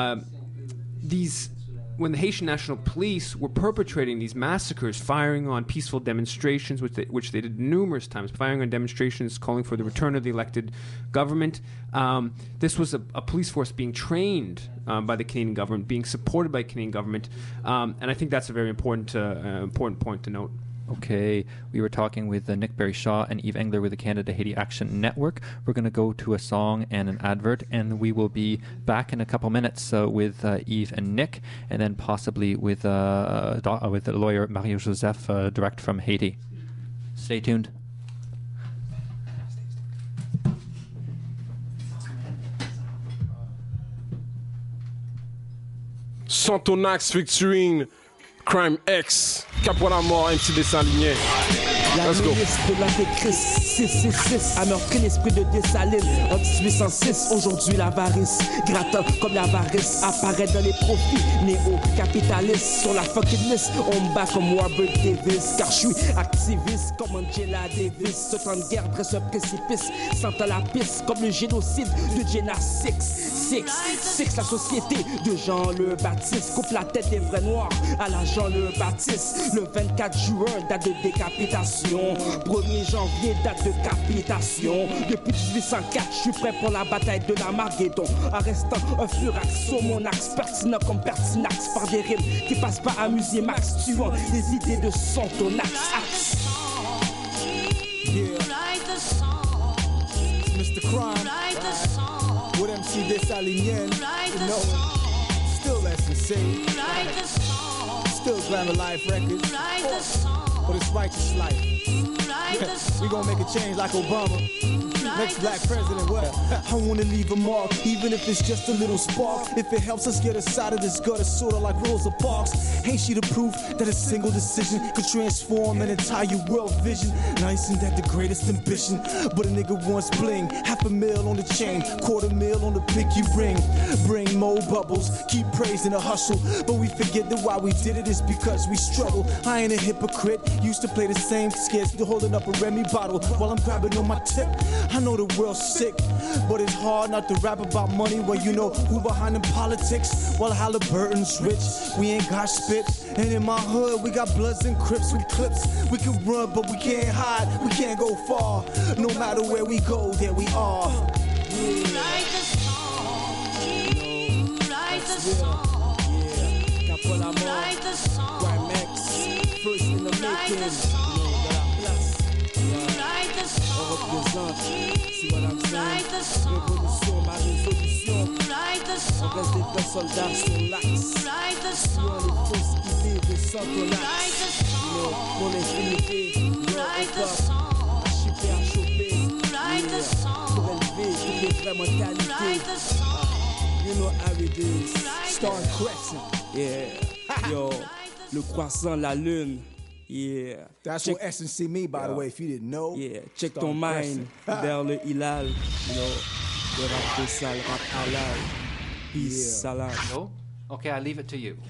when the Haitian National Police were perpetrating these massacres, firing on peaceful demonstrations, which they did numerous times, firing on demonstrations calling for the return of the elected government, this was a police force being trained by the Canadian government, being supported by the Canadian government, and I think that's a very important point to note. Okay, we were talking with Nick Berry-Shaw and Yves Engler with the Canada-Haiti Action Network. We're going to go to a song and an advert, and we will be back in a couple minutes with Yves and Nick, and then possibly with the lawyer Mario Joseph, direct from Haiti. Stay tuned. Santonax featuring Crime X, Caporal Mort, MC Dessalinier. Let's go. De l'antéchrist 666 a meurtri l'esprit de Dessalines en 1806. Aujourd'hui l'avarice, grattant comme l'avarice, apparaît dans les profits néo-capitalistes. Sur la fucking list, on me bat comme Warburg Davis, car je suis activiste comme Angela Davis. Ce temps de guerre dresse un précipice, sentant la piste comme le génocide de Jenna Six, la société de Jean le Baptiste coupe la tête des vrais noirs à la Jean le Baptiste. Le 24 juin, date de décapitation. 1er janvier, date de capitation. Depuis 1804, je suis prêt pour la bataille de l'Armageddon. Arrestant un furax sur mon axe, pertinent comme Pertinax, par des rimes qui passent pas à musée max, tuant les idées de Santonax. Yeah. Mr. Crime with MC Dessalinier, you know, still SNC, still Glamour Life Records, but it's righteous life. We gonna make a change like Obama. Next black president, what? I wanna leave a mark, even if it's just a little spark. If it helps us get us out of this gutter, sorta like Rosa Parks. Ain't she the proof that a single decision could transform an entire world vision? Now isn't that the greatest ambition? But a nigga wants bling, $500,000 on the chain, $250,000 on the pinky ring. Bring more bubbles, keep praising the hustle, but we forget that why we did it is because we struggle. I ain't a hypocrite, used to play the same skits, still holding up a Remy bottle while I'm grabbing on my tip. I know the world's sick, but it's hard not to rap about money when you know who behind them politics. While Halliburton's rich, we ain't got spit. And in my hood, we got Bloods and Crips with clips. We can run, but we can't hide, we can't go far. No matter where we go, there we are. Yeah. Write the song, write the song, yeah. Write the song, Crime X, first in the making. See what I'm saying? Révolution, ma résolution. On reste des vrais soldats sur l'axe. Tuant les fausses idées de Santonax. Mon infinité, non hip-hop. HIP, HOP. Pour élever toutes les vraies mentalités. You know how it is. Star Crescent. Yeah. Yo, le croissant, la lune. Yeah. That's what SNC mean, by the way, if you didn't know. Yeah, check ton mind vers le hilal, you know, le rap de sale, rap halal, peace, salam. No? Okay, I leave it to you.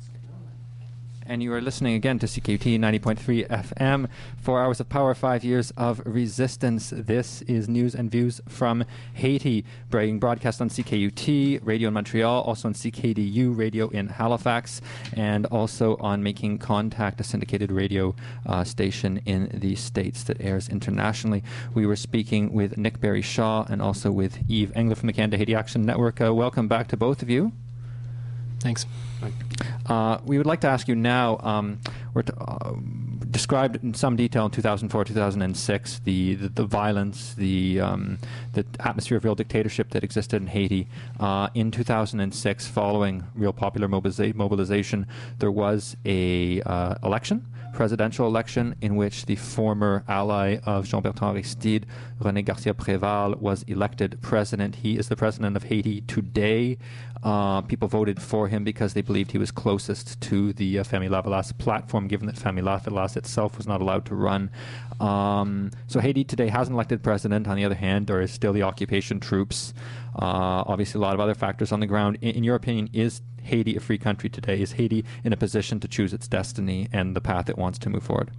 And you are listening again to CKUT 90.3 FM, 4 hours of power, 5 years of resistance. This is News and Views from Haiti, being broadcast on CKUT radio in Montreal, also on CKDU radio in Halifax, and also on Making Contact, a syndicated radio station in the States that airs internationally. We were speaking with Nick Berry-Shaw and also with Yves Engler from the Canada Haiti Action Network. Welcome back to both of you. Thanks. We would like to ask you now, described in some detail in 2004, 2006, the violence, the atmosphere of real dictatorship that existed in Haiti. In 2006, following real popular mobilization, there was a presidential election in which the former ally of Jean-Bertrand Aristide, René Garcia Préval, was elected president. He is the president of Haiti today. People voted for him because they believed he was closest to the Famille Lavalas platform, given that Famille Lavalas itself was not allowed to run. So Haiti today has an elected president. On the other hand, there is still the occupation troops. Obviously, a lot of other factors on the ground. In your opinion, is Haiti a free country today? Is Haiti in a position to choose its destiny and the path it wants to move forward?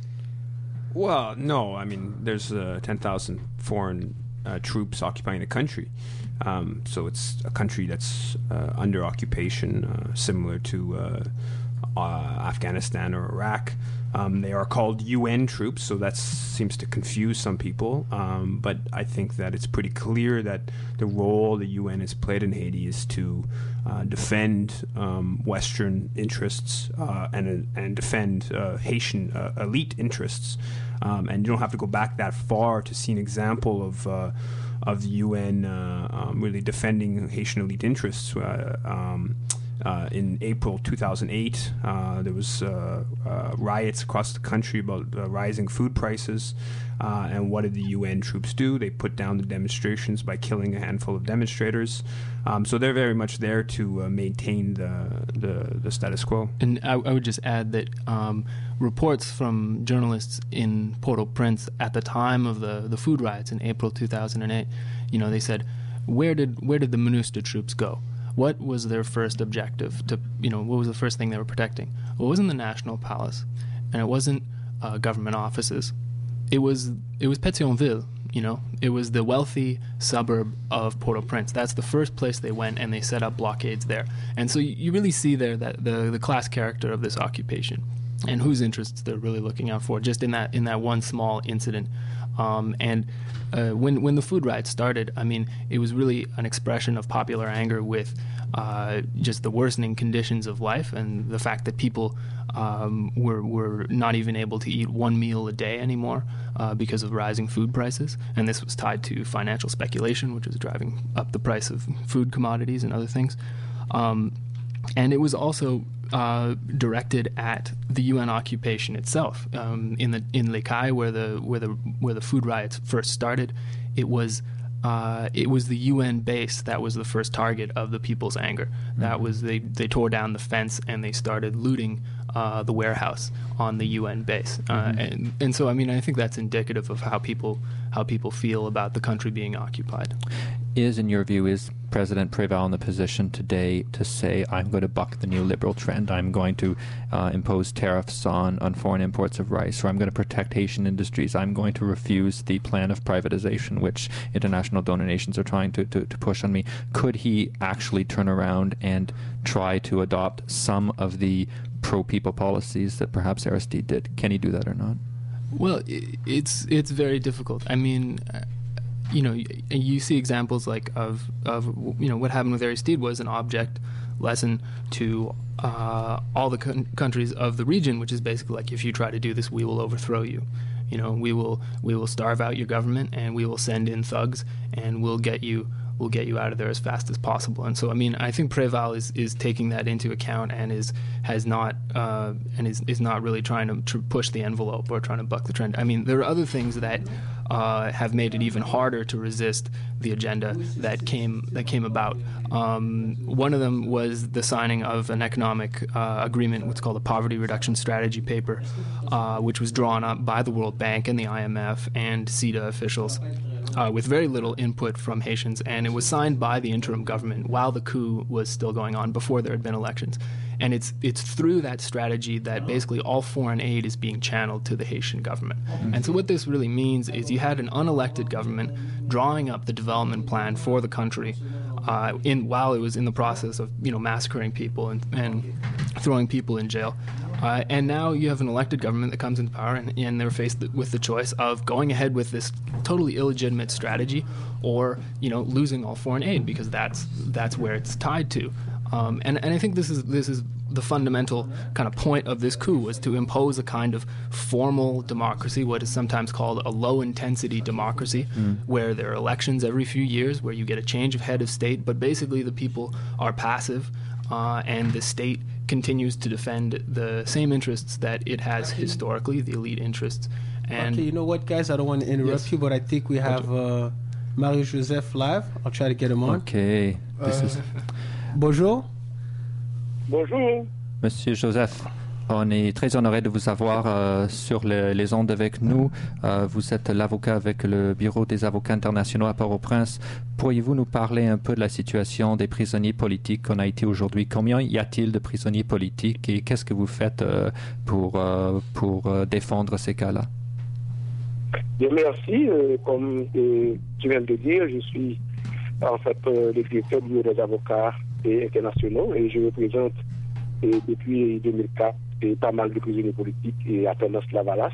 Well, no. I mean, there's 10,000 foreign troops occupying the country. So it's a country that's under occupation, similar to Afghanistan or Iraq. They are called UN troops, so that seems to confuse some people. But I think that it's pretty clear that the role the UN has played in Haiti is to defend Western interests and defend Haitian elite interests. And you don't have to go back that far to see an example of the UN really defending Haitian elite interests. In April 2008, there was riots across the country about rising food prices. And what did the UN troops do? They put down the demonstrations by killing a handful of demonstrators. So they're very much there to maintain the status quo. And I would just add that reports from journalists in Port-au-Prince at the time of the food riots in April 2008, they said, where did the MONUSCO troops go? What was their first objective? What was the first thing they were protecting? Well, it wasn't the National Palace, and it wasn't government offices. It was Pétionville. It was the wealthy suburb of Port-au-Prince. That's the first place they went, and they set up blockades there. And so you really see there that the class character of this occupation and whose interests they're really looking out for, just in that one small incident. And when the food riots started, I mean, it was really an expression of popular anger with just the worsening conditions of life and the fact that people were not even able to eat one meal a day anymore because of rising food prices. And this was tied to financial speculation, which was driving up the price of food commodities and other things. And it was also directed at the UN occupation itself. In Les Cayes, where the food riots first started, it was the UN base that was the first target of the people's anger. That was they tore down the fence and they started looting the warehouse on the UN base. And so I mean I think that's indicative of how people feel about the country being occupied. In your view, is President Préval in the position today to say, I'm going to buck the neoliberal trend, I'm going to impose tariffs on foreign imports of rice, or I'm going to protect Haitian industries, I'm going to refuse the plan of privatization which international donor nations are trying to push on me? Could he actually turn around and try to adopt some of the pro-people policies that perhaps Aristide did? Can he do that or not? Well, it's very difficult. I mean, you see examples like of what happened with Aristide was an object lesson to all the countries of the region, which is basically like, if you try to do this, we will overthrow you. We will starve out your government, and we will send in thugs, and we'll get you will get you out of there as fast as possible. And so, I mean, I think Préval is taking that into account and is not really trying to push the envelope or trying to buck the trend. I mean, there are other things that have made it even harder to resist the agenda that came about. One of them was the signing of an economic agreement, what's called a Poverty Reduction Strategy paper, which was drawn up by the World Bank and the IMF and CEDA officials with very little input from Haitians, and it was signed by the interim government while the coup was still going on, before there had been elections. And it's through that strategy that basically all foreign aid is being channeled to the Haitian government. And so what this really means is you had an unelected government drawing up the development plan for the country while it was in the process of massacring people and throwing people in jail. And now you have an elected government that comes into power, and they're faced with the choice of going ahead with this totally illegitimate strategy, or losing all foreign aid, because that's where it's tied to. And I think this is the fundamental kind of point of this coup, was to impose a kind of formal democracy, what is sometimes called a low-intensity democracy, where there are elections every few years, where you get a change of head of state, but basically the people are passive, and the state continues to defend the same interests that it has historically, the elite interests. And okay, you know what, guys? I don't want to interrupt you, but I think we have Mario Joseph live. I'll try to get him on. Okay. Bonjour. Bonjour. Monsieur Joseph, on est très honoré de vous avoir sur les ondes avec nous. Vous êtes l'avocat avec le Bureau des avocats internationaux à Port-au-Prince. Pourriez-vous nous parler un peu de la situation des prisonniers politiques en Haïti aujourd'hui? Combien y a-t-il de prisonniers politiques et qu'est-ce que vous faites pour défendre ces cas-là? Bien, merci. Comme tu viens de dire, je suis en fait le directeur du Bureau des avocats internationaux et je représente depuis 2004 pas mal de prisonniers politiques et à tendance Lavalas.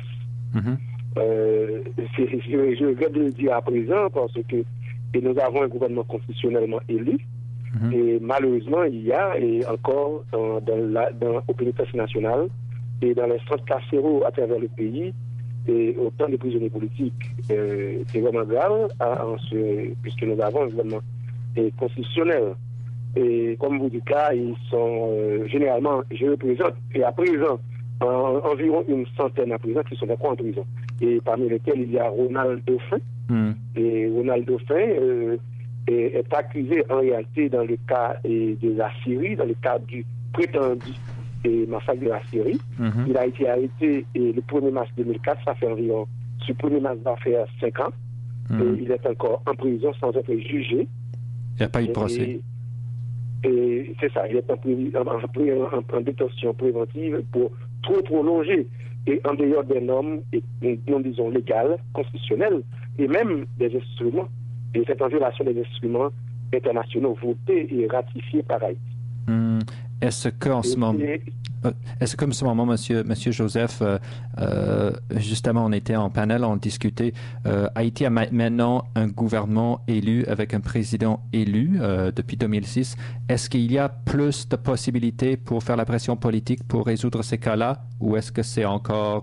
Je viens de le dire à présent parce que nous avons un gouvernement constitutionnellement élu et malheureusement il y a encore au pénitentiaire national et dans les centres carcéraux à travers le pays autant de prisonniers politiques. C'est vraiment grave puisque nous avons un gouvernement constitutionnel. Et comme vous dites là, ils sont généralement, je représente, et à présent, environ une centaine à présent qui sont encore en prison. Et parmi lesquels il y a Ronald Dauphin. Et Ronald Dauphin est accusé en réalité dans le cas de la Syrie, dans le cas du prétendu massacre de la Syrie. Il a été arrêté le 1er mars 2004, ça fait environ, ce 1er mars va faire 5 ans. Et il est encore en prison sans être jugé. Il n'y a pas eu de procès. Et c'est ça, il est en détention préventive pour trop prolonger et en dehors des normes, nous disons légales, constitutionnelles, et même des instruments, et c'est en violation des instruments internationaux votés et ratifiés par Haïti. Est-ce qu'en ce moment, Monsieur Joseph, justement, on était en panel, on discutait, Haïti a maintenant un gouvernement élu avec un président élu depuis 2006. Est-ce qu'il y a plus de possibilités pour faire la pression politique pour résoudre ces cas-là, ou est-ce que c'est encore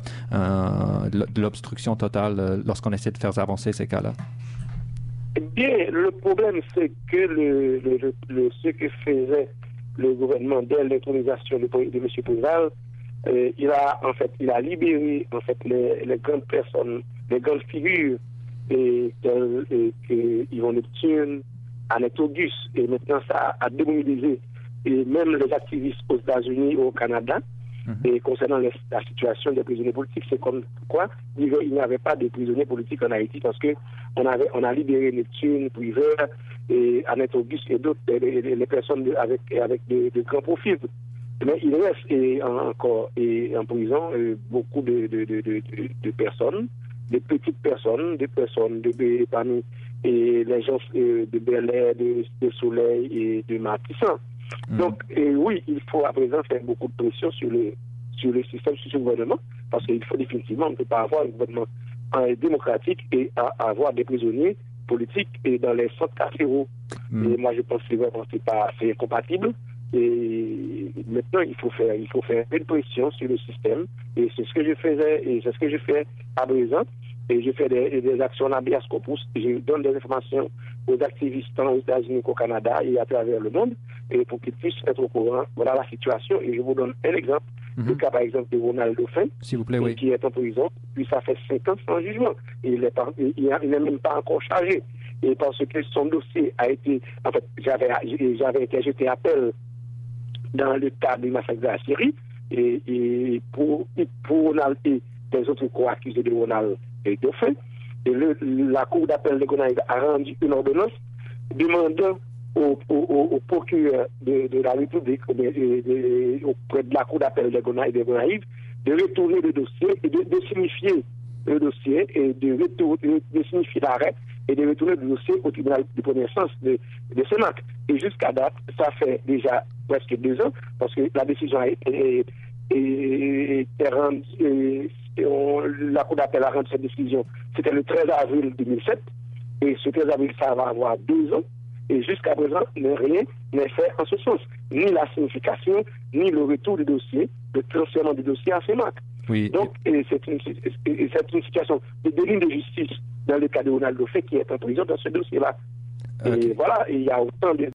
de l'obstruction totale lorsqu'on essaie de faire avancer ces cas-là? Eh bien, le problème, c'est que ce que faisait le gouvernement dès l'intronisation de M. Préval, il a libéré en fait les grandes personnes, les grandes figures telles que Yvon Neptune, Annette Auguste, et maintenant ça a démobilisé et même les activistes aux États-Unis et au Canada. Et concernant la situation des prisonniers politiques, c'est comme quoi il n'y avait pas de prisonniers politiques en Haïti parce que on a libéré Neptune, Privert et Annette Auguste et d'autres, les personnes avec de grands profils. Mais il reste encore en prison beaucoup de personnes, de petites personnes, des personnes parmi les gens de Bel-Air, de Soleil et de Martissan. Donc, oui, il faut à présent faire beaucoup de pression sur le système, sur ce gouvernement, parce qu'il faut définitivement, on ne peut pas avoir un gouvernement démocratique et avoir des prisonniers politiques et dans les centres carcéraux. Et moi, je pense que c'est incompatible. Et maintenant, il faut faire une pression sur le système. Et c'est ce que je faisais, et c'est ce que je fais à présent. Et je fais des actions en habeas corpus. Je donne des informations aux activistes tant aux États-Unis qu'au Canada et à travers le monde, et pour qu'ils puissent être au courant. Voilà la situation. Et je vous donne un exemple. Le cas, par exemple, de Ronald Dauphin, s'il vous plaît, oui, qui est en prison, puis ça fait 5 ans sans jugement. Et il n'est même pas encore chargé. Et parce que son dossier a été... En fait, j'avais interjeté appel dans le cadre du massacre de la Syrie, et pour Ronald et des autres co-accusés de Ronald Dauphin. Et la Cour d'appel de Gonaïves a rendu une ordonnance demandant au procureur de la République, auprès de la Cour d'appel de Gonaïves, de retourner le dossier et de signifier le dossier et de signifier l'arrêt et de retourner le dossier au tribunal de première instance de Sénac. Et jusqu'à date, ça fait déjà presque 2 ans, parce que la décision a été rendue, la Cour d'appel a rendu cette décision, c'était le 13 avril 2007, et ce 13 avril, ça va avoir 2 ans. Et jusqu'à présent, rien n'est fait en ce sens. Ni la signification, ni le retour du dossier, le transfert du dossier à CEMAC. Oui. Donc, c'est une situation de délit de justice dans le cas de Ronald Dauphin qui est en prison dans ce dossier-là. Okay. Et voilà, il y a autant de